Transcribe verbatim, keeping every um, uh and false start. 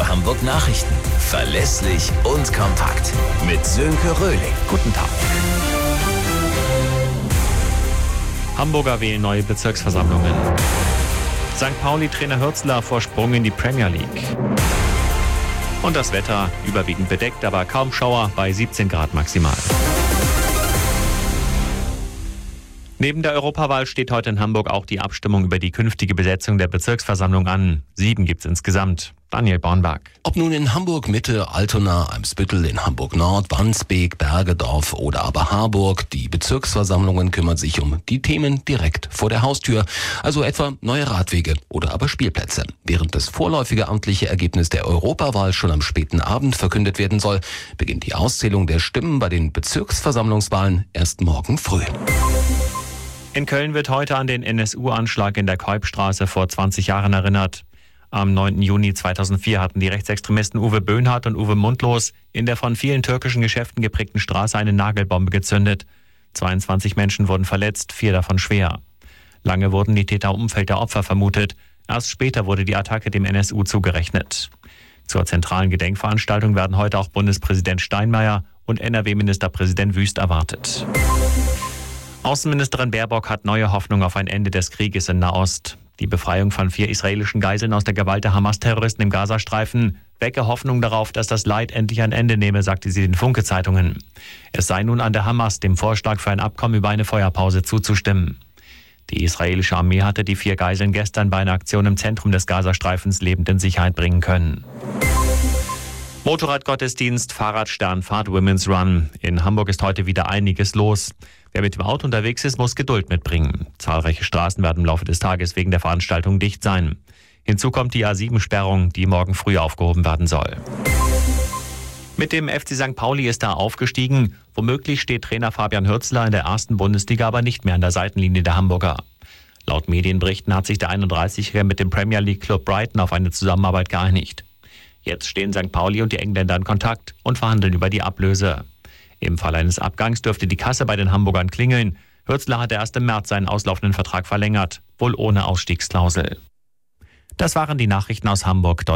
Radio Hamburg Nachrichten. Verlässlich und kompakt. Mit Sönke Röhling. Guten Tag. Hamburger wählen neue Bezirksversammlungen. Sankt Pauli-Trainer Hürzeler vor Sprung in die Premier League. Und das Wetter überwiegend bedeckt, aber kaum Schauer bei siebzehn Grad maximal. Neben der Europawahl steht heute in Hamburg auch die Abstimmung über die künftige Besetzung der Bezirksversammlung an. Sieben gibt's insgesamt. Daniel Bornberg. Ob nun in Hamburg Mitte, Altona, Eimsbüttel, in Hamburg Nord, Wandsbek, Bergedorf oder aber Harburg, die Bezirksversammlungen kümmern sich um die Themen direkt vor der Haustür, also etwa neue Radwege oder aber Spielplätze. Während das vorläufige amtliche Ergebnis der Europawahl schon am späten Abend verkündet werden soll, beginnt die Auszählung der Stimmen bei den Bezirksversammlungswahlen erst morgen früh. In Köln wird heute an den N S U-Anschlag in der Keupstraße vor zwanzig Jahren erinnert. Am neunten Juni zweitausendvier hatten die Rechtsextremisten Uwe Böhnhardt und Uwe Mundlos in der von vielen türkischen Geschäften geprägten Straße eine Nagelbombe gezündet. zweiundzwanzig Menschen wurden verletzt, vier davon schwer. Lange wurden die Täter im Umfeld der Opfer vermutet. Erst später wurde die Attacke dem N S U zugerechnet. Zur zentralen Gedenkveranstaltung werden heute auch Bundespräsident Steinmeier und N R W-Ministerpräsident Wüst erwartet. Außenministerin Baerbock hat neue Hoffnung auf ein Ende des Krieges in Nahost. Die Befreiung von vier israelischen Geiseln aus der Gewalt der Hamas-Terroristen im Gazastreifen wecke Hoffnung darauf, dass das Leid endlich ein Ende nehme, sagte sie den Funke-Zeitungen. Es sei nun an der Hamas, dem Vorschlag für ein Abkommen über eine Feuerpause zuzustimmen. Die israelische Armee hatte die vier Geiseln gestern bei einer Aktion im Zentrum des Gazastreifens lebend in Sicherheit bringen können. Motorradgottesdienst, Fahrradstern, Fahrt Women's Run. In Hamburg ist heute wieder einiges los. Wer mit dem Auto unterwegs ist, muss Geduld mitbringen. Zahlreiche Straßen werden im Laufe des Tages wegen der Veranstaltung dicht sein. Hinzu kommt die A sieben Sperrung, die morgen früh aufgehoben werden soll. Mit dem F C Sankt Pauli ist er aufgestiegen. Womöglich steht Trainer Fabian Hürzeler in der ersten Bundesliga aber nicht mehr an der Seitenlinie der Hamburger. Laut Medienberichten hat sich der einunddreißigjährige mit dem Premier League Club Brighton auf eine Zusammenarbeit geeinigt. Jetzt stehen Sankt Pauli und die Engländer in Kontakt und verhandeln über die Ablöse. Im Fall eines Abgangs dürfte die Kasse bei den Hamburgern klingeln. Hürzeler hat erst im März seinen auslaufenden Vertrag verlängert, wohl ohne Ausstiegsklausel. Das waren die Nachrichten aus Hamburg.